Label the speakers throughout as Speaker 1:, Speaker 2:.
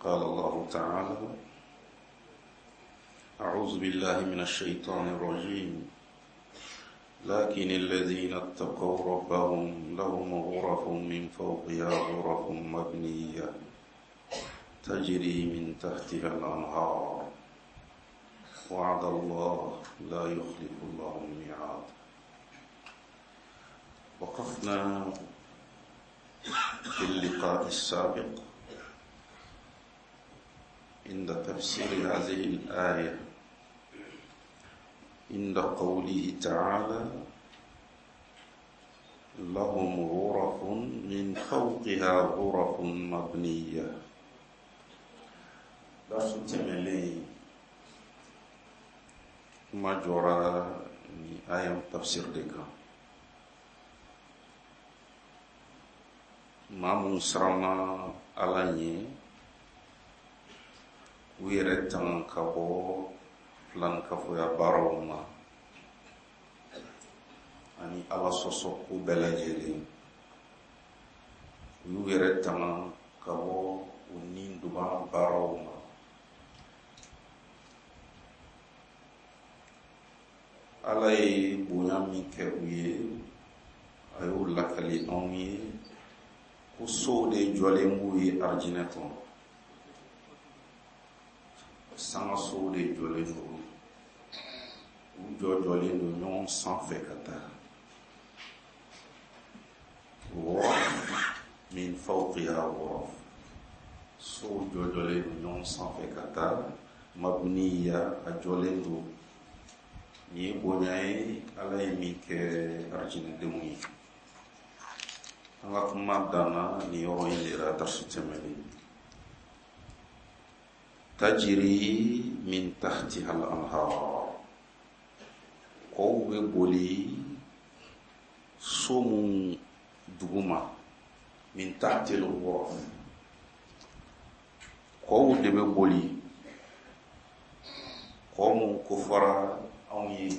Speaker 1: قال الله تعالى: أعوذ بالله من الشيطان الرجيم. لكن الذين اتقوا ربهم لهم غرف من فوقها غرف مبنية تجري من تحتها الأنهار وعد الله لا يخلف الله الميعاد. وقفنا في اللقاء السابق عند تفسير هذه الآية عند قوله تعالى: لهم غرف من فوقها غرف مبنية. درس تملي ما جرى آية تفسير لك ما مسرما علاني ويرتان كبو فلان كفو يا باروما أني على سوسوكو بلاجيلي ويرتان كبو ونين دوما باروما على بونامي كوي أيو لكالي أمي كسو دي جوليموي أرجينتون sanga so de jole fo jole no non sans fait kata min fawqiha ghuraf so jole no non sans fait kata mabniya ajole do ni bonyai alay mi ke arjine de mui anga kuma dana ni oro indira tarsitemeli tajiri min tahtiha al-anhar kowe boli somu duguma min tahti al-ghuraf kowe debe boli komu kufara awi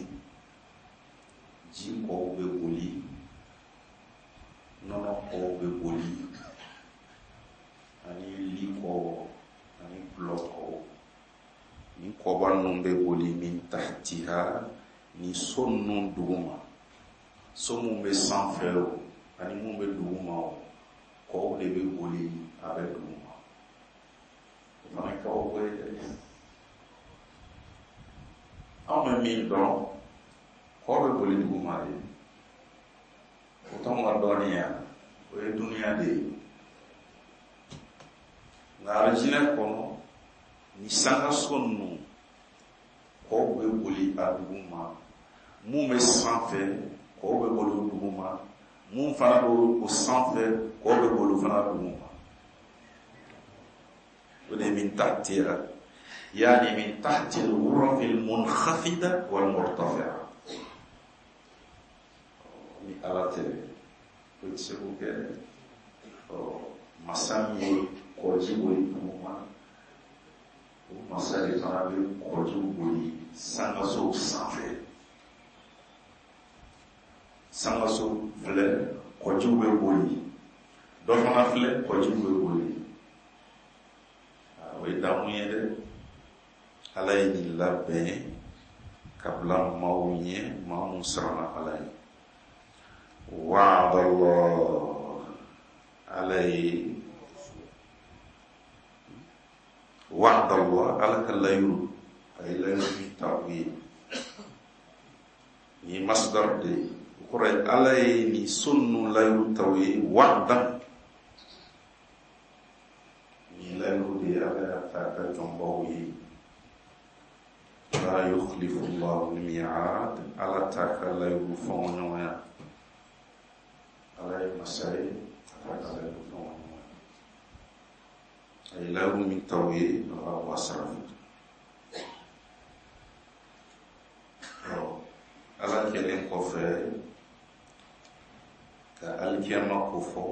Speaker 1: ji kowe boli nono kowe boli ani liko ani bloko ni koban numbe boli min tahtiha ni sonnun duguma somu be sanfero ani mumbe duguma ko de be boli abe duguma ma ko we ame min don ko be boli duguma re utam wa dunia we dunia de ngara jina kono ni sanga sonnu ko be boli aduguma mu me sanfé ko be boli aduguma mu fana do ko sanfé ko be boli fana aduguma wala min tahtiha yani min tahti al-ghuraf al-munkhafida wal-murtafi'a ni alate ko tsebuke masami kojiboyi kuma masali fana bɛ kojiboyi sangaso sanfɛ sangaso filɛ kojiw bɛ boli dɔ fana filɛ kojiw bɛ boli o ye damu ye dɛ ala ye nin labɛn ka bila maaw ɲɛ maa mun siranna ala ye wa'adallah ala ye وعد الله على كلايو أي لا يمكن تعويل ni masdar de kore alay ni sunnu la yutawi wa'da ni la yudi ala ta jombawi la yukhlifu Allah al-mi'ad ala ta la yufonyo ya alay masay ta la yufonyo ay lahu min tawhid wa asraf ala kelen kɔfɛ ka alikiyama ko fɔ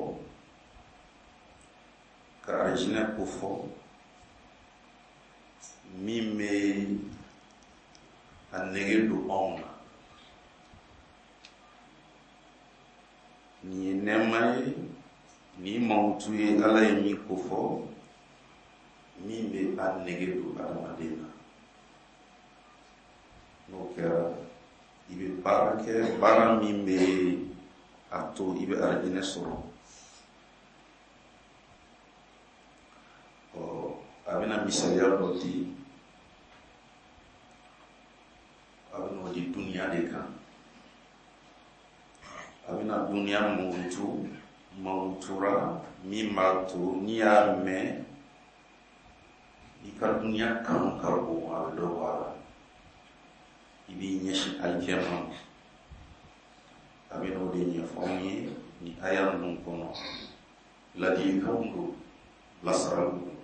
Speaker 1: ka arijinɛ ko fɔ min bɛ a nege don anw na nin ye nɛɛma ye nin mawutu ye ala ye min ko fɔ la nege do adamaden na n'o kɛra i bɛ baara kɛ baara min bɛ a to i bɛ arijinɛ sɔrɔ. A bɛna misaliya dɔ di, a bɛna o di duniya de kan. A bɛna duniya mawutura min b'a to n'i y'a mɛn i ka duniya kanu ka bon, a bɛ dɔ bɔ a la, i b'i ɲɛsin alijɛnɛ ma. A bɛna o de ɲɛfɔ anw ye ni aya ninnu kɔnɔ, ladilikanw don, lasaraw don.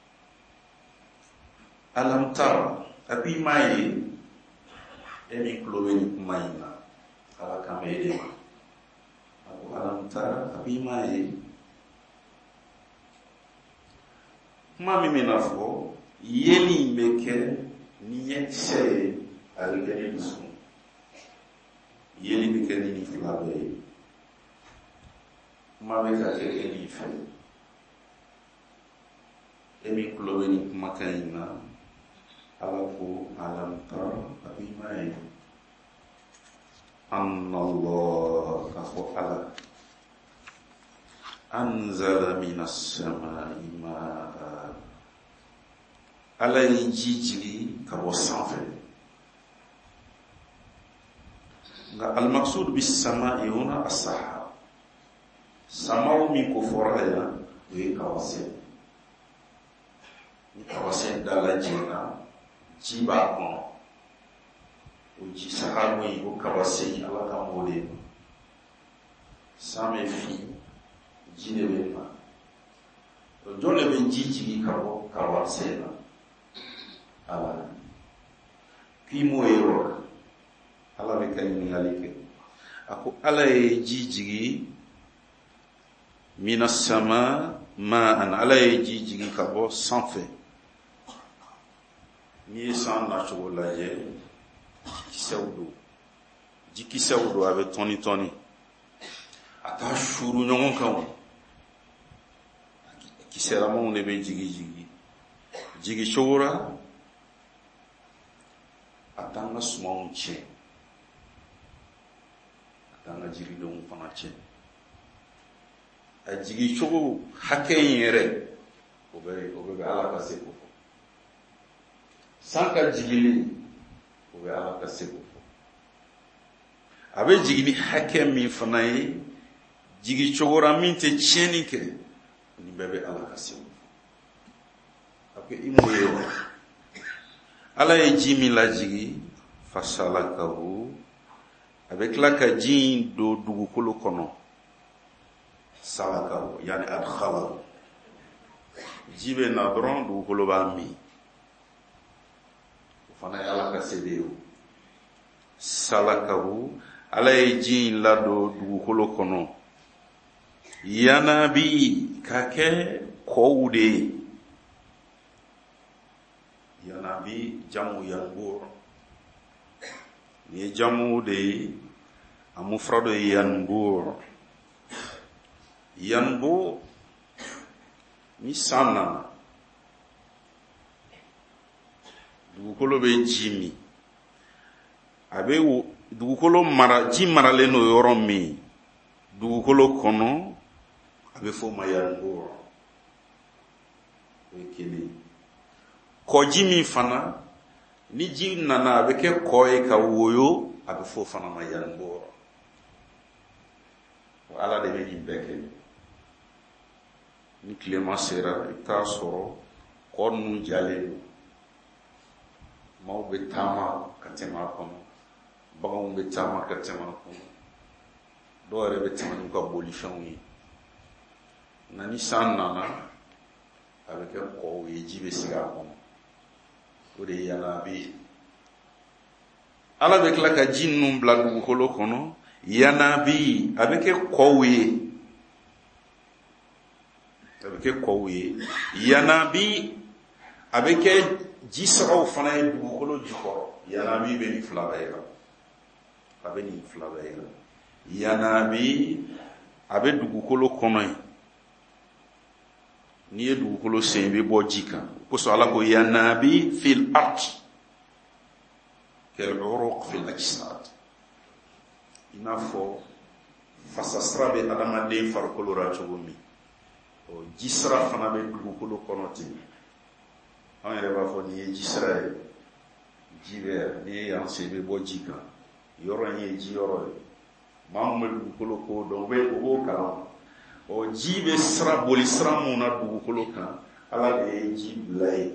Speaker 1: Alam tara, a ko i m'a ye e min tulo bɛ nin kuma in na, Ala kan bɛ e de ma. A ko alam tara, a ko i m'a ye kuma min bɛna fɔ yeli in bɛ kɛ ni ɲɛkisɛ ye, a bɛ kɛ ni dusukun. Yeli bɛ kɛ ni nin fila bɛɛ ye. Kuma bɛ ka kɛ e nin fɛ. E min tulo bɛ nin kumakan in na, Ala ko alam tara, a ko i m'a ye anna Allah, ka fɔ Ala anzala minas samai ma'a, Ala ye ji jigin ka bɔ sanfɛ. Nka al-maqsud bis sama'i huna as-sahab. Samaw min ko fɔra yan o ye kawasɛn. Ni kawasɛn dala jɛna, ji b'a kɔnɔ. O ji sahabu ye o kawasɛn, Ala ka m'o de ma. San bɛ fin, ji de bɛ na. O jɔn de bɛ ji jigin ka bɔ kawasɛn na? Ala. K'i m'o ye wa? Ala bɛ ka ɲininkali kɛ. A ko Ala ye ji jigin minas sama ma'an, Ala ye ji jigin ka bɔ sanfɛ. N'i ye san nacogo lajɛ, jikisɛw don. Jikisɛw don, a bɛ tɔni tɔni. A t'a suru ɲɔgɔn kan. Kisɛlamaw de bɛ jigi. Jigi cogo la, a t'an ka sumanw tiɲɛ. An ka jiridenw fana tiɲɛ. A jigi cogo hakɛ in yɛrɛ, o bɛ Ala ka se k'o fɔ. San ka jigili, o bɛ Ala ka se k'o fɔ. A bɛ jigin ni hakɛ min fana ye, jigi cogo la min tɛ tiɲɛni kɛ, ni bɛɛ bɛ Ala ka se k'o fɔ. A ko i m'o ye wa? Ala ye ji min lajigi, fasalakahu, a bɛ tila ka ji in don dugukolo kɔnɔ. Salakahu, yani adkhalahu. Ji bɛ na dɔrɔn dugukolo b'a min. O fana ye Ala ka se de ye o. Salakahu, Ala ye ji in ladon dugukolo kɔnɔ. Yanabi, ka kɛ kɔw de ye. Yanabi, jamu yanbur. Ni ye jamu de ye, a mufrado ye yanbur. Yanbur, ni san nana, dugukolo bɛ ji min. A bɛ dugukolo mara, ji maralen no yɔrɔ min, dugukolo kɔnɔ, a bɛ fɔ ma yanbur. O ye kelen. Kɔji min fana, ni ji nana, a bɛ kɛ kɔ ye ka woyo, a bɛ fɔ fana ma yanbur. Ala de bɛ nin bɛɛ kɛ. Ni tilema sera, i t'a sɔrɔ kɔ ninnu jalen don. Maaw bɛ taama ka tɛmɛ a kɔnɔ, baganw bɛ taama ka tɛmɛ a kɔnɔ, dɔw yɛrɛ bɛ tɛmɛ n'u ka bolifɛnw ye. Nka ni san nana, a bɛ kɛ kɔw ye, ji bɛ sigi a kɔnɔ. O de ye yanabi. Ala bɛ tila ka ji ninnu bila dugukolo kɔnɔ. Yanabi, a bɛ kɛ kɔw ye. A bɛ kɛ kɔw ye. Yanabi, a bɛ kɛ ji sagaw fana ye dugukolo jukɔrɔ. Yanabi bɛ nin fila bɛɛ la. A bɛ nin fila bɛɛ la. Yanabi, a bɛ dugukolo kɔnɔ ye. n'i ye dugukolo sen i bɛ bɔ ji kan kosɔn ala ko yanabi fil ard kal-uruq fil ajsad i n'a fɔ fasasira bɛ adamaden farikolo la cogo min jisira fana bɛ dugukolo kɔnɔ ten an yɛrɛ b'a fɔ n'i ye jisira ye ji bɛ n'i ye yan sen i bɛ bɔ ji kan yɔrɔ in ye ji yɔrɔ ye maa min bɛ dugukolo ko dɔn o b'o kalan ji bɛ sira boli sira mun na dugukolo kan ala de ye ji bila ye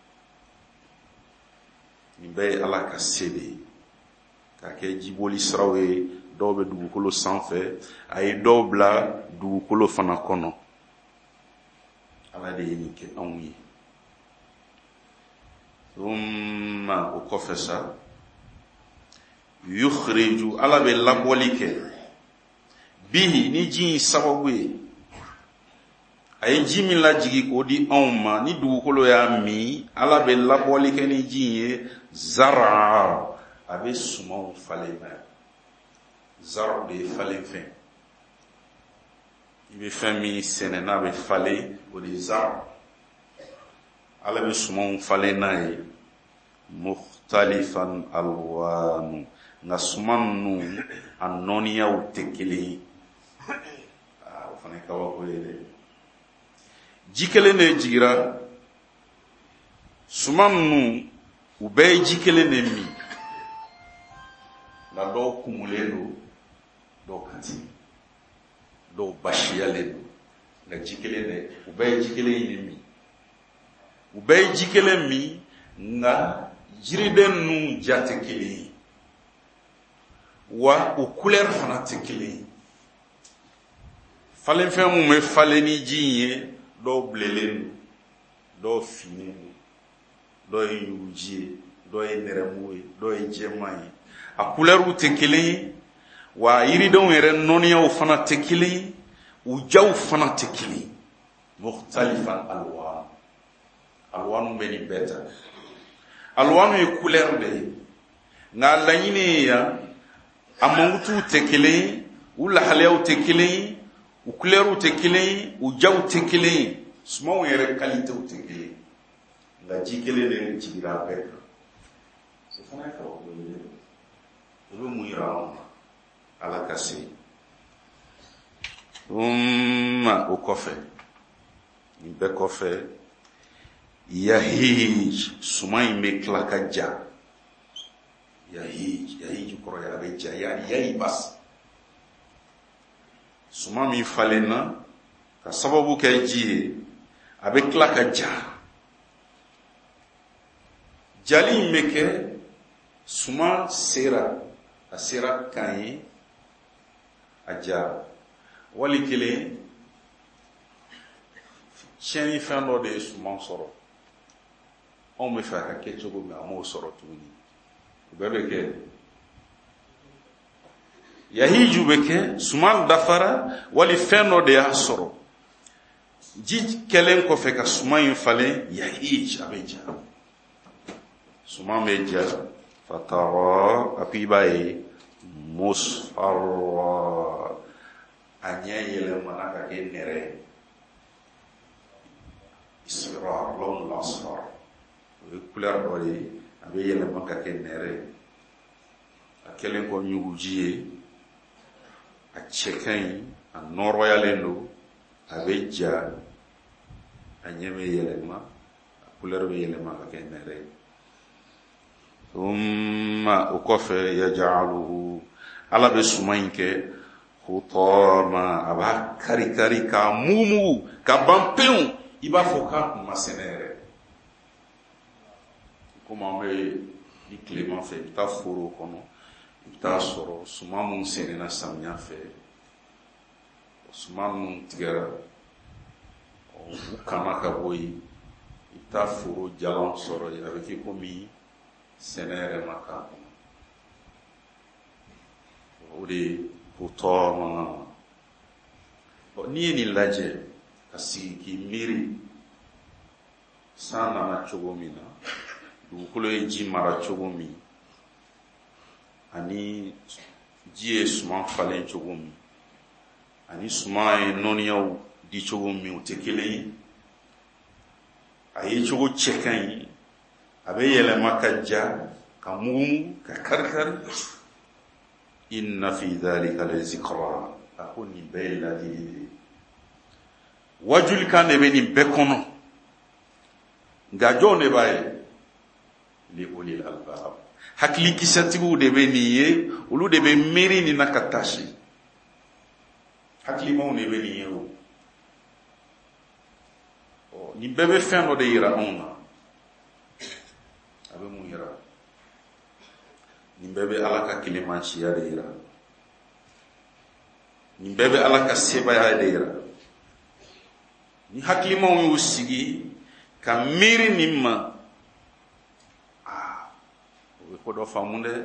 Speaker 1: nin bɛɛ ye ala ka se de ye k'a kɛ jiboli siraw ye dɔw bɛ dugukolo sanfɛ a ye dɔw bila dugukolo fana kɔnɔ ala de ye nin kɛ anw ye o kɔfɛ sa yukhriju ala bɛ labɔli kɛ bihi ni ji in sababu ye a ye ji min lajigi k'o di anw ma ni dugukolo y'a min ala bɛ labɔli kɛ ni ji in ye zara a bɛ sumanw falen na zara de ye falen fɛn i bɛ fɛn min sɛnɛ n'a bɛ falen o de ye zara ala bɛ sumanw falen n'a ye mukhtalifan alwanu nka suman ninnu a nɔniyaw tɛ kelen ye o fana ye kabako ye dɛ ji kelen de jigira suman ninnu u bɛɛ ye ji kelen de min nka dɔw kumulen don dɔw kati dɔw basiyalen don nka ji kelen de u bɛɛ ye ji kelen de min u bɛɛ ye ji kelen min nka jiriden ninnu ja tɛ kelen ye wa u couleur fana tɛ kelen ye falenfɛn mun bɛ falen ni ji in ye dɔw bilenlen don dɔw finnen don dɔw ye yuruji ye dɔw ye nɛrɛmugu ye dɔw ye jɛman ye a couleurs tɛ kelen ye wa yiridenw yɛrɛ nɔniyaw fana tɛ kelen ye u jaw fana tɛ kelen ye mukhtalifan alwan alwanu bɛ nin bɛɛ ta alwanu ye couleur de ye nka laɲini ye yan a mankutuw tɛ kelen ye u lahalayaw tɛ kelen ye u couleurs tɛ kelen ye u jaw tɛ kelen ye sumanw yɛrɛ qualitéw tɛ kelen ye nka ji kelen de jigira a bɛɛ kan o fana ye kabako ye o bɛ mun yira anw na ala ka se o kɔfɛ nin bɛɛ kɔfɛ yahij suman in bɛ tila ka ja yahij kɔrɔ ye a bɛ ja yahibas suman min falen na ka sababu kɛ ji ye a bɛ tila ka ja jali in bɛ kɛ suman sera a sera kan ye a jara wali kelen tiɲɛni fɛn dɔ de ye suman sɔrɔ anw bɛ fɛ a ka kɛ cogo min a m'o sɔrɔ tuguni o bɛɛ bɛ kɛ yahiju bɛ kɛ suman dafara wali fɛn dɔ de y'a sɔrɔ ji kɛlen kɔfɛ ka suman in falen yahij a bɛ ja suman bɛ ja fatara a ko i b'a ye musfarra a ɲɛ yɛlɛmana ka kɛ nɛrɛ ye isfirar lawn asfar o ye couleur dɔ ye a bɛ yɛlɛma ka kɛ nɛrɛ ye a kɛlen kɔ ɲuguji ye a cɛ ka ɲi a nɔrɔyalen don a bɛ ja a ɲɛ bɛ yɛlɛma a couleur bɛ yɛlɛma ka kɛ nɛrɛ ye o kɔfɛ yaj'aluhu ala bɛ suman in kɛ hutama a b'a kari kari k'a mugu ka ban pewu i b'a fɔ k'a kun ma sɛnɛ yɛrɛ komi an bɛ ni tilema fɛ i bɛ taa foro kɔnɔ i bɛ taa sɔrɔ suman minnu sɛnɛna samiya fɛ suman minnu tigɛra u kama ka bɔ yen i bɛ taa foro jalan sɔrɔ yen a bɛ kɛ komi sɛnɛ yɛrɛ ma k'a kɔnɔ o de ye hutama n'i ye nin lajɛ ka sigi k'i miiri san nana cogo min na dugukolo ye ji mara cogo min ani ji ye suman falen cogo min ani suman ye nɔniyaw di cogo min u tɛ kelen ye a ye cogo cɛ ka ɲi, a bɛ yɛlɛma ka ja, ka mugu ka kari-kari. Inna fi dhalika la zikra, a ko nin bɛɛ ye ladili de. Wajuli kan de bɛ nin bɛɛ kɔnɔ, nka jɔn de b'a ye? Li ulil albab, hakili kisɛtigiw de bɛ nin ye, olu de bɛ miiri nin na ka tasi. Hakilimaw de bɛ nin ye o. Nin bɛɛ bɛ fɛn dɔ de yira anw na. A bɛ mun yira? Nin bɛɛ bɛ Ala ka kelemansiya de yira. Nin bɛɛ bɛ Ala ka sebaya de yira. Ni hakilimaw y'u sigi ka miiri nin ma, o bɛ ko dɔ faamu dɛ.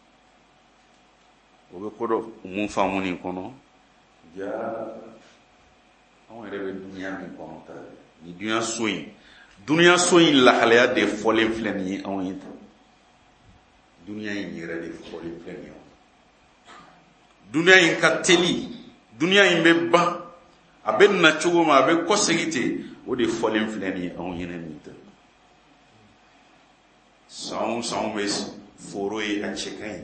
Speaker 1: O bɛ ko dɔ mun faamu nin kɔnɔ. Ja, anw yɛrɛ bɛ duniya min kɔnɔ ta, ni duniya so in lahalaya de fɔlen filɛ nin ye anw ye ta. Duniya in yɛrɛ de fɔlen filɛ nin ye. Duniya in ka teli, duniya in bɛ ban, a bɛ na cogo ma, a bɛ kɔsegi ten, o de fɔlen filɛ nin ye anw ɲɛna nin ta. San bɛ foro ye, a cɛ ka ɲi.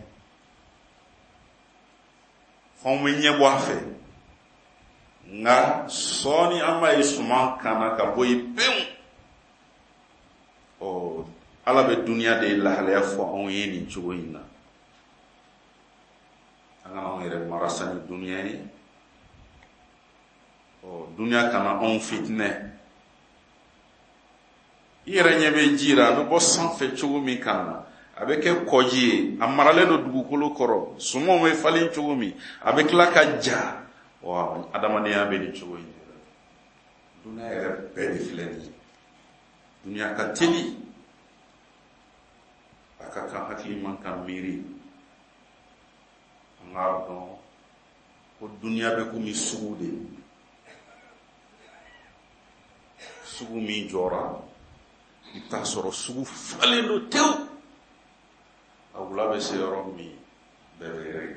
Speaker 1: F'anw bɛ ɲɛbɔ a fɛ. Nka sɔɔni an b'a ye suman kana ka bɔ yen pewu. Ala bɛ duniya de lahalaya fɔ anw ye nin cogo in na. An ka anw yɛrɛ marasa ni duniya ye. Duniya kana anw fitinɛ. I yɛrɛ ɲɛ bɛ ji la, a bɛ bɔ sanfɛ cogo min kan na, a bɛ kɛ kɔji ye, a maralen don dugukolo kɔrɔ, sumanw bɛ falen cogo min, a bɛ tila ka ja. Adamadenya bɛ nin cogo in de la. Duniya yɛrɛ bɛɛ de filɛ nin ye. Duniya ka teli, a ka kan hakili man kan miiri. An k'a dɔn ko duniya bɛ komi sugu de. Sugu min jɔra, i bɛ taa sɔrɔ sugu falen don tewu. A wula bɛ se yɔrɔ min, bɛɛ bɛ yɛrɛ.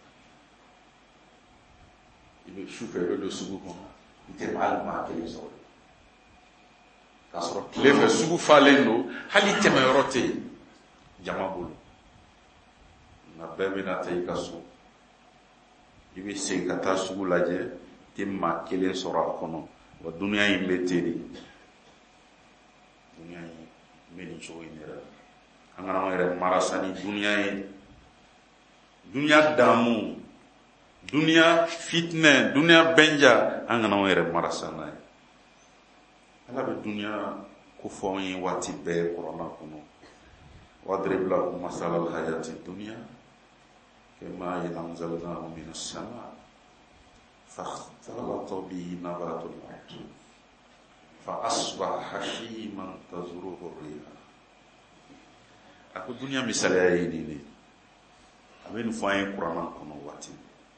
Speaker 1: I bɛ su fɛ, i bɛ don sugu kɔnɔ, i tɛ hali maa kelen sɔrɔ. K'a sɔrɔ tile fɛ sugu falen don, hali tɛmɛyɔrɔ tɛ yen, jama bolo. Nka bɛɛ bɛna taa i ka so. I bɛ segin ka taa sugu lajɛ, i tɛ maa kelen sɔrɔ a kɔnɔ. Wa duniya in bɛ ten de. Duniya in bɛ nin cogo in de la. An ka anw yɛrɛ marasa ni duniya ye. Duniya damu, duniya fitinɛ, duniya bɛnja, an ka anw yɛrɛ marasa n'a ye. Ala bɛ duniya ko fɔ anw ye waati bɛɛ Kurana kɔnɔ. Wadrib lahum masala al-hayati dunya kama anzalnahu minas sama fakhtalata bihi nabatul ard fa asbaha hashiman tazruhu ar-rih. Ako duniya misaliya ye nin de. A bɛ nin fɔ an ye Kurana kɔnɔ waati.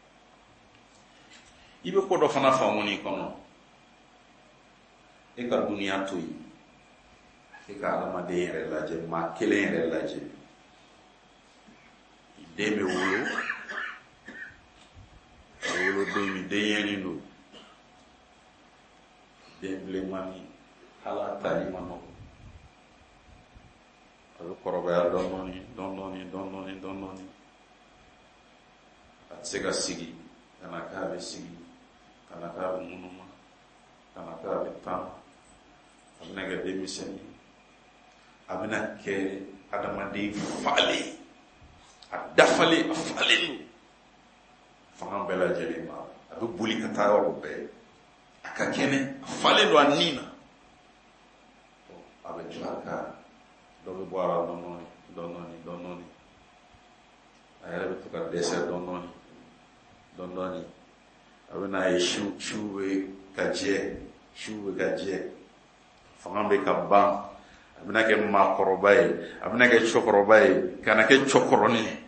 Speaker 1: I bɛ ko dɔ fana faamu nin kɔnɔ. E ka duniya to yen. E ka adamaden yɛrɛ lajɛ, maa kelen yɛrɛ lajɛ. I den bɛ wolo. A woloden min den yɛnin don. Den bilenmani, hala tali ma nɔgɔ. A bɛ kɔrɔbaya dɔɔni. A tɛ se ka sigi, ka na k'a bɛ sigi, ka na k'a bɛ munuma, ka na k'a bɛ taama. A bɛna kɛ denmisɛnnin ye. A bɛna kɛ adamaden falen. A dafalen, a falen don. Fanga bɛɛ lajɛlen ma. A bɛ boli ka taa yɔrɔ bɛɛ. A ka kɛnɛ, a falen don a nin na. A bɛ tila ka dɔ bɛ bɔ a la dɔɔni. A yɛrɛ bɛ to ka dɛsɛ dɔɔni. A bɛ n'a ye siw bɛ ka jɛ. Fanga bɛ ka ban. A bɛna kɛ maakɔrɔba ye, a bɛna kɛ cɛkɔrɔba ye, ka na kɛ cɛkɔrɔnin ye.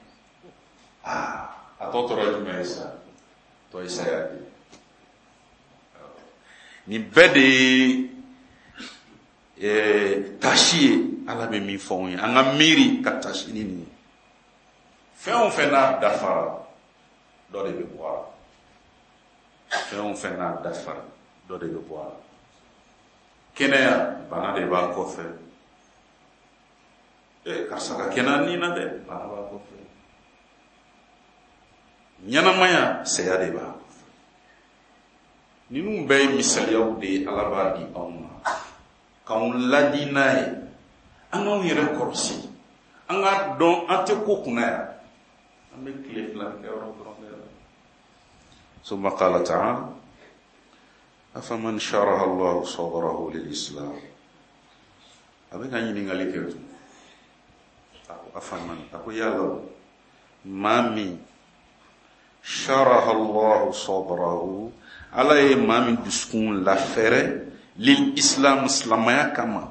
Speaker 1: A tɔ tora jumɛn ye sa? Tɔ ye saya de. Nin bɛɛ de ye tasi ye. Ala bɛ min fɔ anw ye. An ka miiri ka tasi ni nin ye. Fɛn o fɛn n'a dafara, dɔ de bɛ bɔ a la. Fɛn o fɛn n'a dafara, dɔ de bɛ bɔ a la. kɛnɛya bana de b'a kɔfɛ. Karisa ka kɛnɛya nin na dɛ, bana b'a kɔfɛ. Ɲɛnamaya saya de b'a kɔfɛ. Ninnu bɛɛ ye misaliyaw de ye Ala b'a di anw ma k'anw ladi n'a ye, an k'anw yɛrɛ kɔlɔsi, an k'a dɔn an tɛ ko kunna yan, an bɛ tile fila kɛ yɔrɔ dɔrɔn de la. Summa qala ta'ala afaman sharaha Allahu sadrahu lil Islam. A bɛ ka ɲininkali kɛ tun. Afaman, a ko yala maa min sharaha Allahu sadrahu, Ala ye maa min dusukun lafɛrɛ lil Islam, silamaya kama.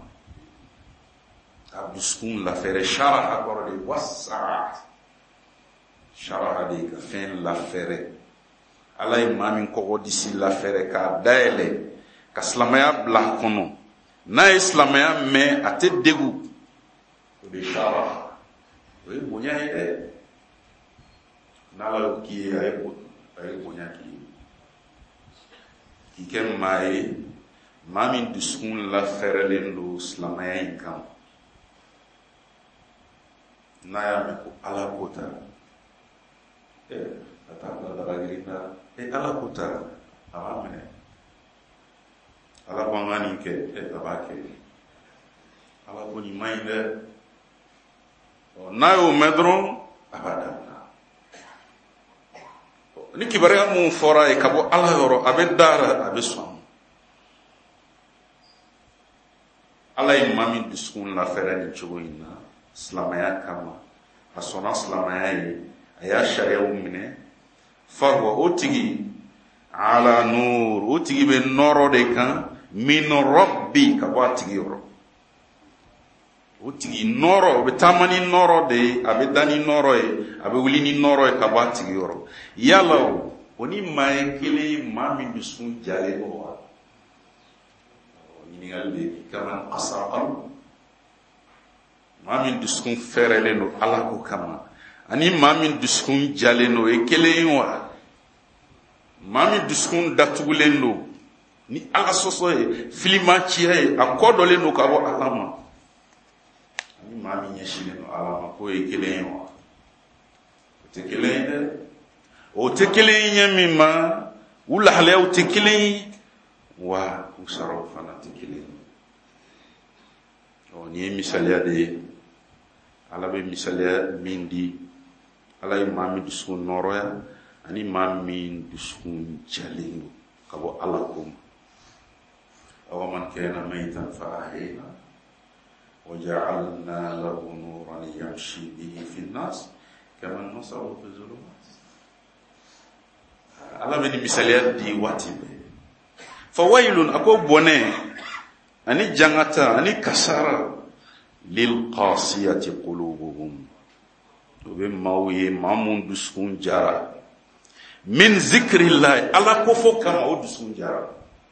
Speaker 1: A dusukun lafɛrɛ, sharaha kɔrɔ de wasa, sharaha de ka fɛn lafɛrɛ. Ala ye maa min kɔgɔ disi lafɛrɛ k'a dayɛlɛ ka silamaya bila a kɔnɔ. N'a ye silamaya mɛn a tɛ degu, o de sharaha. O ye bonya ye dɛ. N'Ala y'o k'i ye, a ye bonya k'i ye. K'i kɛ maa ye maa min dusukun lafɛrɛlen don silamaya in kan. N'a y'a mɛn ko Ala ko ta, ka taa bila dagagiri da, Ala ko ta, a b'a minɛ. Ala ko an ka nin kɛ, a b'a kɛ. Ala ko nin man ɲi dɛ. N'a y'o mɛn dɔrɔn, a b'a dabila. Ni kibaruya mun fɔra ye ka bɔ Ala yɔrɔ, a bɛ dara, a bɛ sɔn. Ala ye maa min dusukun lafɛrɛ nin cogo in na, silamaya kama, a sɔnna silamaya ye, a y'a sariyaw minɛ, fahuwa, o tigi ala nur, o tigi bɛ nɔrɔ de kan, min rabbi, ka bɔ a tigi yɔrɔ. O tigi nɔrɔ, o bɛ taama ni nɔrɔ de ye, a bɛ da ni nɔrɔ ye, a bɛ wuli ni nɔrɔ ye ka bɔ a tigi yɔrɔ. Yala o ni maa ye kelen ye maa min dusukun jalen don wa? Ɲininkali de ye, kaman qasara qalbu, maa min dusukun fɛrɛlen don Ala ko kama, ani maa min dusukun jalen don, o ye kelen ye wa? Maa min dusukun datugulen don ni Ala sɔsɔ ye, filimaciya ye, a kɔ dɔlen don ka bɔ Ala ma, ani maa min ɲɛsinnen don Ala ma, k'o ye kelen ye wa? O tɛ kelen ye dɛ. O tɛ kelen ye ɲɛ min ma, u lahalayaw tɛ kelen ye, wa u saraw fana tɛ kelen ye. Nin ye misaliya de ye. Ala bɛ misaliya min di, Ala ye maa min dusukun nɔrɔya ani maa min dusukun jalen don ka bɔ Ala ko ma. Awaman kana maytan fa ahyayna wa ja'alna lahu nuran yamshi bihi fi an-nas kaman masalu fi zulumat. Ala bɛ ni misaliya di waati bɛɛ. Fawailun, ako bɔnɛ ani jangata ani kasara lil qasiyati qulubuhum, o bɛ maaw ye maa mun dusukun jara, min zikrillah, Ala ko fɔ kama o dusukun jara.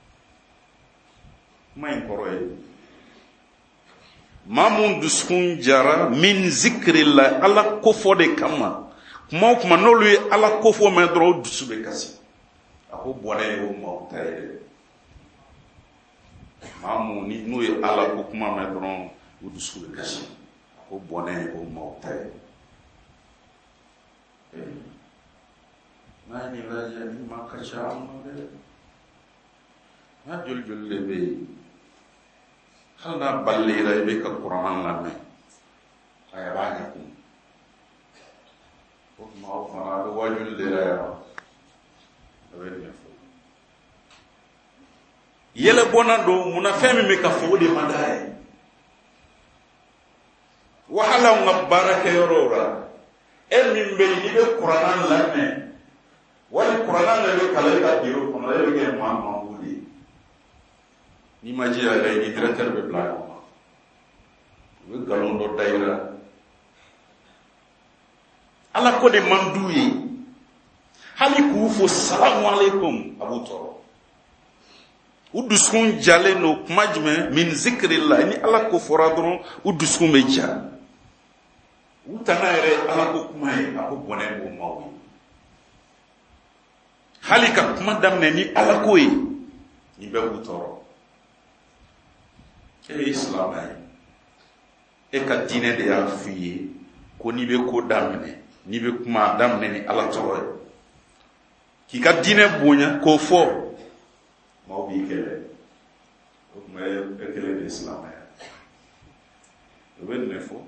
Speaker 1: Kuma in kɔrɔ ye maa mun dusukun jara, min zikrillah, Ala ko fɔ de kama. Kuma o kuma n'olu ye Ala ko fɔ mɛn dɔrɔn o dusu bɛ kasi. A ko bɔnɛ ye o maaw ta ye dɛ. Maa mun n'o ye Ala ko kuma mɛn dɔrɔn o dusu bɛ kasi. A ko bɔnɛ ye o maaw ta ye. N'a ye nin lajɛ, nin maa ka ca an ma dɛ. N'a joli joli de bɛ yen, hali n'a balila i bɛ ka Kuran lamɛn, a yɛrɛ b'a ɲɛ kun. O tuma o fana a bɛ wajuli de la yan. A bɛ ɲɛ fɔ. Yɛlɛbɔnna don, munna fɛn min bɛ ka fɔ o de man d'a ye. Wahala anw ka baarakɛyɔrɔw la, min bɛ yen n'i bɛ Kuran lamɛn, wali Kuran de bɛ kalan i ka biro kɔnɔ, e bɛ kɛ maa mango de ye. N'i ma jija yɛrɛ, ni directeur bɛ bila ɲɔgɔn ma. U bɛ nkalon dɔ da i la. Ala ko de man d'u ye. Hali k'u fɔ salamu alaikum, a b'u tɔɔrɔ. U dusukun jalen don kuma jumɛn? Min zikrillah, ni Ala ko fɔra dɔrɔn u dusukun bɛ ja. U tana yɛrɛ Ala ko kuma ye, a ko bɔnɛ b'o maaw ye. Hali ka kuma daminɛ ni Ala ko ye, ni bɛɛ b'u tɔɔrɔ. Islam e ka diinɛ de y'a f'i ye ko n'i bɛ ko daminɛ n'i bɛ kuma daminɛ ni Ala tɔgɔ ye k'i ka diinɛ bonya k'o fɔ maaw b'i kɛlɛ o tuma e kɛlɛ de silamɛya o bɛ nin de fɔ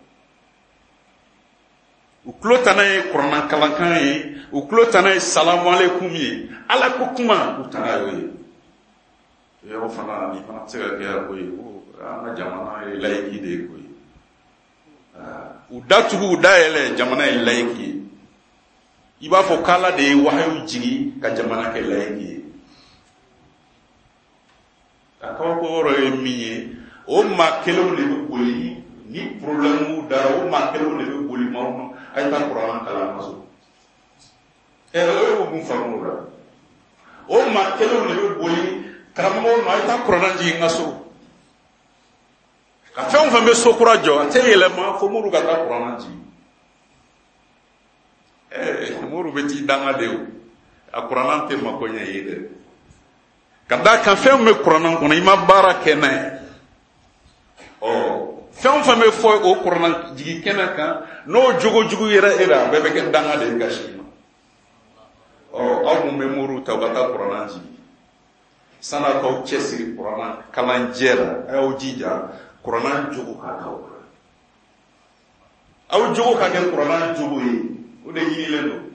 Speaker 1: u tulo tanna ye kuranna kalankan ye u tulo tanna ye salamu alaikum ye Ala ko kuma u tanna y'o ye yɔrɔ fana ni fana tɛ se ka kɛ ko ye an ka jamana ye layiki de ye ko ye u datugu u dayɛlɛ jamana ye layiki ye i b'a fɔ k'Ala de ye wahayu jigi ka jamana kɛ layiki ye a kabako yɔrɔ ye min ye o maa kelenw de bɛ boli ni problème dara o maa kelenw de bɛ boli maaw ma a ye taa kuranna kalan ka so o ye mun faamu la o maa kelenw de bɛ boli karamɔgɔw ma a ye taa kuranna jigin ka so ka fɛn o fɛn bɛ so kura jɔ a tɛ yɛlɛma fo muru ka taa kuranna jigin muru bɛ t'i danga de o a kuranna tɛ mako ɲɛ ye dɛ ka da kan fɛn bɛ kuranna kɔnɔ i ma baara kɛ n'a ye fɛn o fɛn bɛ fɔ o kuranna jigin kɛnɛ kan n'o jogo jugu yɛrɛ e la a bɛɛ bɛ kɛ danga de ye ka si ma aw mun bɛ muru ta u ka taa kuranna jigin san'a k'aw cɛsiri kuranna kalanjɛ la a y'aw jija kuranna jogo ka k'aw la aw jogo ka kɛ kuranna jogo ye o de ɲinilen don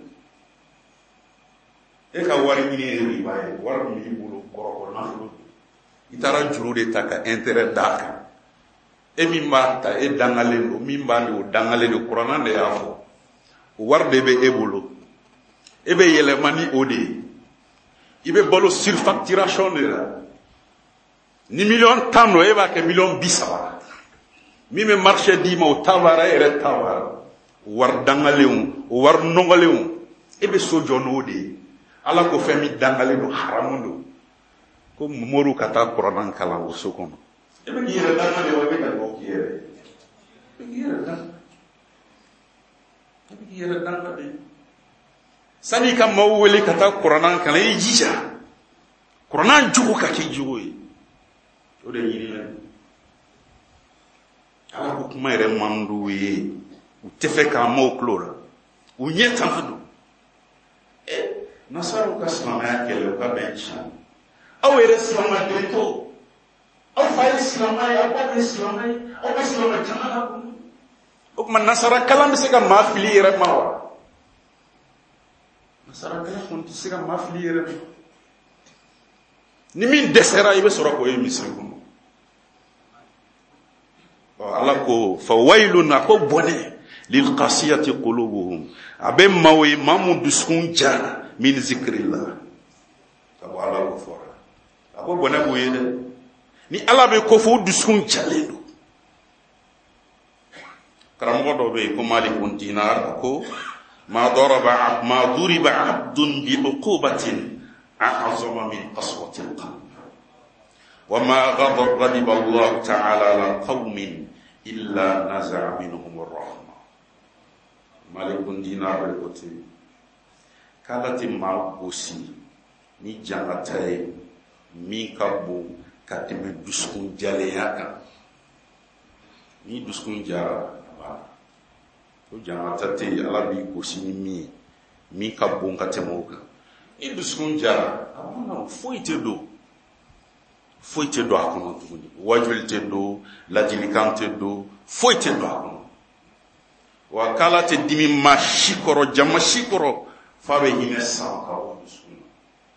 Speaker 1: e ka wari ɲini ye i b'a ye wari min b'i bolo kɔrɔkɔ nafolo i taara juru de ta ka intérêt d'a kan e min b'a ta e dangalen don min b'a o dangalen don kuranna de y'a fɔ o wari de bɛ e bolo e bɛ yɛlɛma ni o de ye i bɛ balo surfacturation de la ni 1000 don e b'a kɛ 30 min bɛ marché d'i ma o ta b'ara e yɛrɛ ta b'ara wari dangalenw o wari nɔgɔlenw e bɛ so jɔ n'o de ye Ala ko fɛn min dangalen don haramu don ko muru ka taa kuranna kalan o so kɔnɔ e bɛ k'i yɛrɛ danga de wa e bɛ ka bɔ k'i yɛrɛ e bɛ k'i yɛrɛ danga e bɛ k'i yɛrɛ danga de sani ka maaw wele ka taa kuranna kalan i jija kuranna jogo ka kɛ jogo ye o de ɲininen Ala ko kuma yɛrɛ man d'u ye u tɛ fɛ k'a maaw tulo la u ɲɛ tana don nasaraw ka silamɛya kɛlɛ u ka bɛn tiɲɛ aw yɛrɛ silamɛden to aw fa ye silamɛ ye aw ba ye silamɛ ye aw bɛ silamɛ jamana kɔnɔ o tuma nasara kalan bɛ se ka maa fili yɛrɛ ma wa nasara kalan kɔni tɛ se ka maa fili yɛrɛ ma ni min dɛsɛra i bɛ sɔrɔ k'o ye misiri kɔnɔ Ala ko fa waylun a ko bɔnɛ lil qasiyati qulubuhum a bɛ maaw ye maa mun dusukun jara min zikrillah ka bɔ Ala ko fɔra a ko bɔnɛ b'o ye dɛ ni Ala bɛ ko fɔ o dusukun jalen don karamɔgɔ dɔ bɛ yen ko Malikun Dinar a ko ma duriba abdun bi uqubatin a'azama min qaswati alqalb wa ma ghadiba Allah ta'ala ala qaumin illa naza'a minhum ar-rahma Malikun Dinar ko te kala ti ma gosi ni jangata ye min ka bon ka tɛmɛ dusukun jalenya kan ni dusukun jara o jangata te Ala b'i gosi ni min ye min ka bon ka tɛmɛ o kan ni dusukun jara foyi tɛ don a kɔnɔ tuguni wajuli tɛ don ladilikan tɛ don foyi tɛ don a kɔnɔ wa k'Ala tɛ dimi maa si kɔrɔ jama si kɔrɔ f'a bɛ hinɛ san ka bɔ dusukun na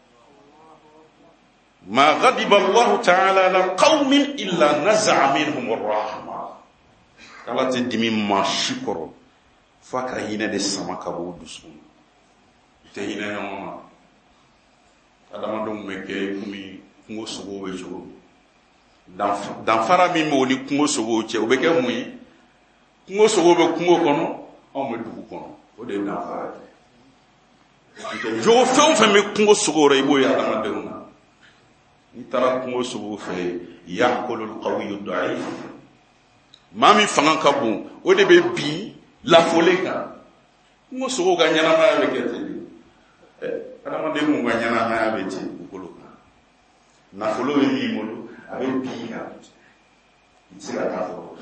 Speaker 1: ma ghadiba Allah ta'ala ala qaumin illa naza'a minhum ar-rahma k'Ala tɛ dimi maa si kɔrɔ f'a ka hinɛ de sama ka bɔ dusukun na tɛ hinɛ ɲɔgɔn na adamadenw bɛ kɛ komi kungo sogo bɛ cogo danfara min bɛ o ni kungo sogo cɛ o bɛ kɛ mun ye kungo sogo bɛ kungo kɔnɔ anw bɛ dugu kɔnɔ o de ye danfara ye jogo fɛn o fɛn bɛ kungo sogo rɔ i b'o ye adamadenw na n'i taara kungo sogo fɛ ya'kulul qawiyyu da'if maa min fanga ka bon o de bɛ bin lafolen kan kungo sogo ka ɲɛnamaya bɛ kɛ ten de adamadenw ka ɲɛnamaya bɛ ten dugukolo kan nafolo bɛ min bolo a bɛ bin kan se ka taa fɔ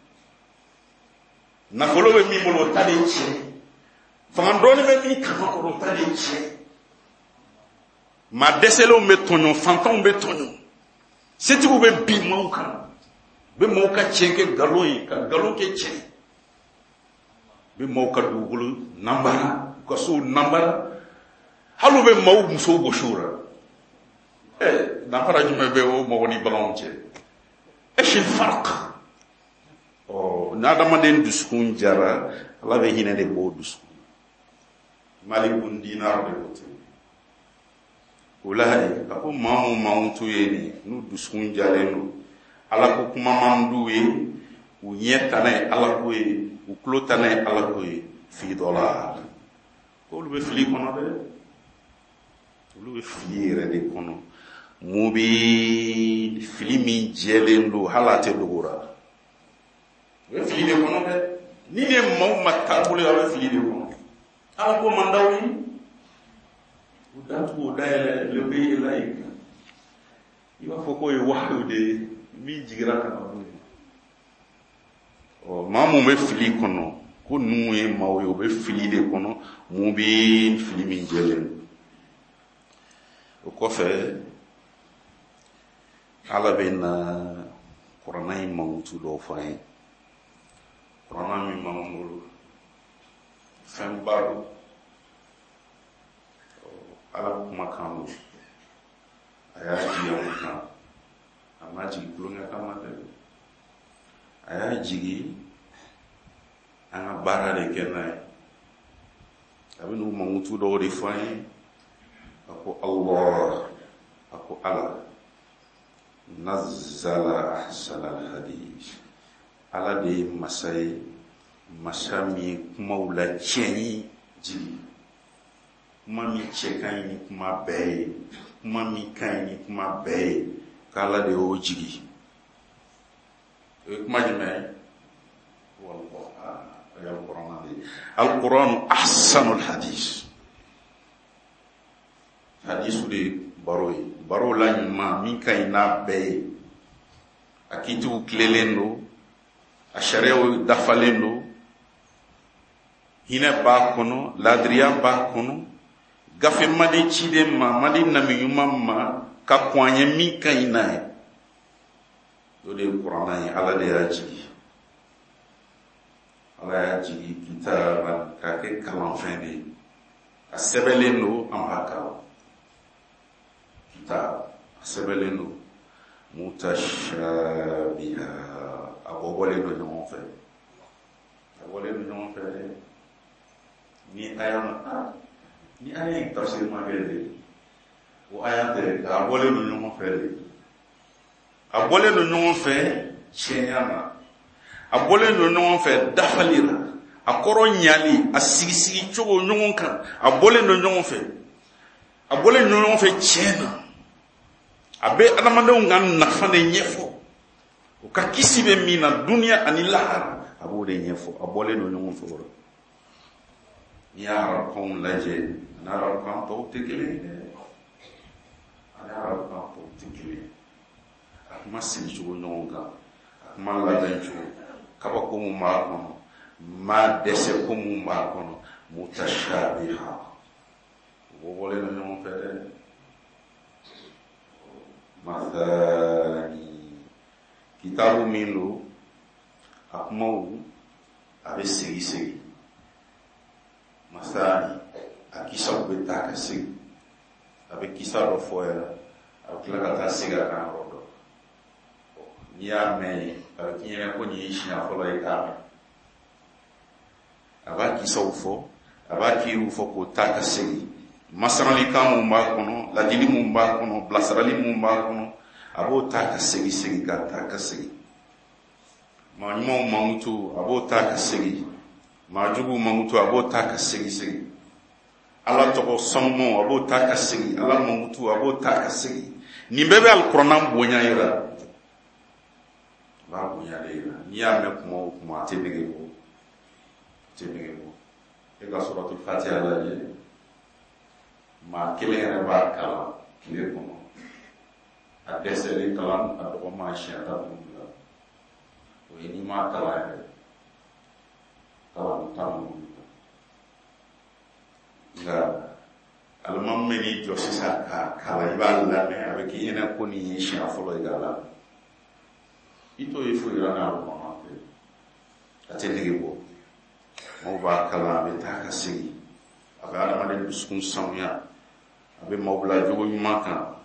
Speaker 1: nafolo bɛ min bolo o ta de ye tiɲɛ fanga dɔɔni bɛ min kama kɔrɔ o ta de ye tiɲɛ maa dɛsɛlenw bɛ tɔɲɔ fantanw bɛ tɔɲɔ setigiw bɛ bin maaw kan bɛ maaw ka tiɲɛ kɛ nkalon ye ka nkalon kɛ tiɲɛ bɛ maaw ka dugukolo nanbara u ka sow nanbara hali u bɛ maaw musow gosi o la danfara jumɛn bɛ o mɔgɔ ni baganw cɛ esh al-farq n'adamaden dusukun jara ala bɛ hinɛ de b'o dusukun malikun dinar de b'o ten o la a ko maa mun t'u ye nin n'u dusukun jalen don ala ko kuma man d'u ye u ɲɛ ta n'a ye ala ko ye u tulo ta n'a ye ala ko ye fi dɔ la k'olu bɛ fili kɔnɔ dɛ olu bɛ fili yɛrɛ de kɔnɔ mu bi fili min jɛlen don hali a tɛ dogora u bɛ fili de kɔnɔ dɛ ni ne maaw ma taabolo ye a bɛ fili de kɔnɔ ala ko man d'aw ye u datugu o dayɛlɛ le bɛ yɛlɛ yen kan i b'a fɔ k'o ye wahayu de ye min jigira ka na n'o ye maa mun bɛ fili kɔnɔ ko ninnu ye maaw ye u bɛ fili de kɔnɔ mu bi fili min jɛlen don o kɔfɛ ala bɛ na kuranna in mankutu dɔw fɔ an ye kuranna min b'an bolo fɛnba don ala kumakan don a y'a jigi anw kan a ma jigi tulonkɛ kama dɛ a y'a jigi an ka baara de kɛ n'a ye a bɛ n'u mankutu dɔw de fɔ an ye a ko Allah a ko ala nazzala ahsana al-hadith ala de ye masa ye masa min ye kumaw la tiɲɛni jigi kuma min cɛ ka ɲi ni kuma bɛɛ ye kuma min ka ɲi ni kuma bɛɛ ye k'ala de y'o jigi o ye kuma jumɛn ye o ye al-Qur'an de ye al-Qur'an ahsana al-hadith hadisu de baro ye baro la ɲuman min ka ɲi n'a bɛɛ ye a kiitiw tilelen don a sariyaw dafalen don hinɛ b'a kɔnɔ laadiriya b'a kɔnɔ gafe madi ciden ma madi nami ɲuman ma ka kɔn an ye min ka ɲi n'a ye o de ye kuranna ye ala de y'a jigi ala y'a jigi kitaaba k'a kɛ kalanfɛn de ye a sɛbɛnlen don an b'a kalan kitab a sɛbɛnlen don mutashabiha a bɔbɔlen don ɲɔgɔn fɛ a bɔlen don ɲɔgɔn fɛ ni aya in tafsir ma kɛ de o aya tɛ a bɔlen don ɲɔgɔn fɛ de a bɔlen don ɲɔgɔn fɛ tiɲɛya na a bɔlen don ɲɔgɔn fɛ dafali la a kɔrɔ ɲali a sigi cogo ɲɔgɔn kan a bɔlen don ɲɔgɔn fɛ a bɔlen don ɲɔgɔn fɛ tiɲɛ na a bɛ adamadenw ka nafa de ɲɛfɔ o ka kisi bɛ min na duniya ani lahara a b'o de ɲɛfɔ a bɔlen don ɲɔgɔn fɛ o la n'i y'a arabukanw lajɛ ani arabukan tɔw tɛ kelen ye dɛ ani arabukan tɔw tɛ kelen ye a kuma sigi cogo ɲɔgɔn kan a kuma labɛn cogo kabako mun b'a kɔnɔ maa dɛsɛ ko mun b'a kɔnɔ mutashabiha o bɔlen don ɲɔgɔn fɛ dɛ mathani kitabu min don a kumaw a bɛ segi mathani a kisaw bɛ taa ka segi a bɛ kisa dɔ fɔ yɛrɛ a bɛ tila ka taa segi a kan yɔrɔ dɔ n'i y'a mɛn a bɛ k'i ɲɛna ko nin ye siɲɛ fɔlɔ ye k'a mɛn a b'a kisaw fɔ a b'a kiriw fɔ k'o taa ka segi masaralikan mun b'a kɔnɔ ladili mun b'a kɔnɔ bilasirali mun b'a kɔnɔ a b'o taa ka segi ka taa ka segi maa ɲumanw mankutu a b'o taa ka segi maa juguw mankutu a b'o taa ka segi ala tɔgɔ sanumanw a b'o taa ka segi ala mankutu a b'o taa ka segi nin bɛɛ bɛ alikuranna bonya yira a b'a bonya de yira n'i y'a mɛn kuma o kuma a tɛ nege bɔ e ka suratul fatiha lajɛ maa kelen yɛrɛ b'a kalan tile kɔnɔ a dɛsɛlen kalan a dɔgɔma siɲɛ ta bila ini ma kala tamu nga alman meni jo sisa kala iballa me avec ina ko ni sha folo igala ito ifo irana ko ma te atendege bo mo ba kala be ta kasi aba ala made duskun sawya abe mawla jogo maka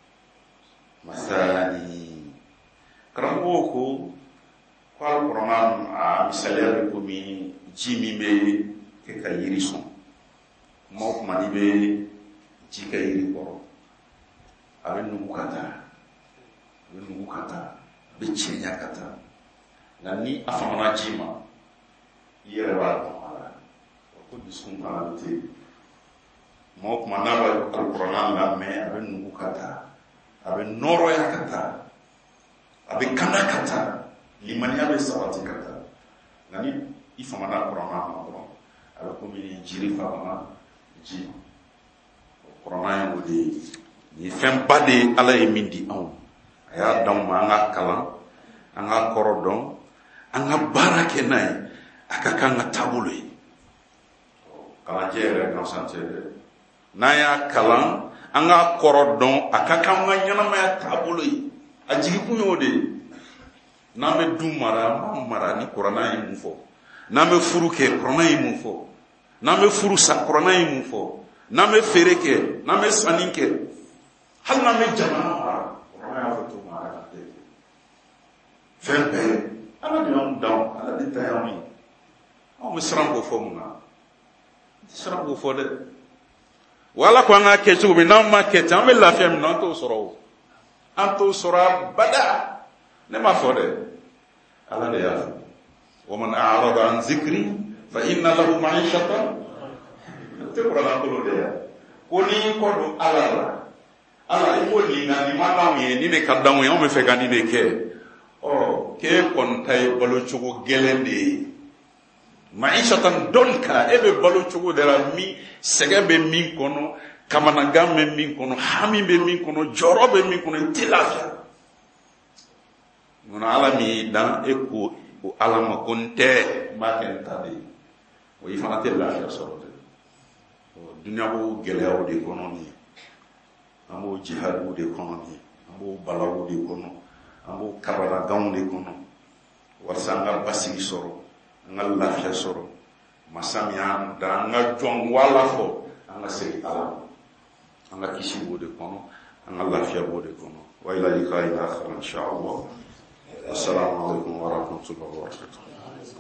Speaker 1: masani karamo ko kwal Quran a misalia ko mi jimi be ke kayiri son mo mani be jika yiri ko abe nugu kata be chenya kata nani afamana jima yere ba ko diskun palate mo mana ba Al-Quran la me abe nugu kata abe noro ya kata abe kana kata limani abe sabati kata nani ifamana Quran ma abe ko mi jiri famana ji Quran yo de ni fem ba de ala e mindi on aya dam ma nga kala anga korodon anga barake nay aka kanga tabulo kala jere no santere naya kala anga korodon aka kanga nyana ma tabulo ajigi kunyo de name dumara mara ni Quran ay mufo name furuke Quran ay mufo name furu sa Quran ay mufo name fereke name saninke hal name jama Quran ay foto mara de fembe ala de on down ala de tayami o misram go fo munga misram go fo de wala ko nga ke tu bi na ma ke tan la fem non to soro anto sora bada ne ma fo de ala de ya wa man a'rada an zikri fa inna lahu ma'ishatan te Quran ko de ya ko ni ko do ala imo ni na ni ma ba mi ni ne kadam yo me fe kan ni ne ke o ke kon tay balo chugo gelende ma'ishatan donka ebe balo chugo de la mi segebe min kono kamana gamme min kono hami be min kono jorobe min kono tilafia mona ala mi dan eko o ala ma konte ma kentade o ifana tilafia sorode o dunya bo gelewo de kono ni amo jihad de kono ni amo balawo de kono amo kabara gamu de kono wasanga basigi soro ngal lafia soro masamiya da nga jon wala fo anga sey ala anga kisi bode kono anga lafia bode kono wa ila liqa ila akhir insha Allah assalamu alaikum wa rahmatullahi wa barakatuh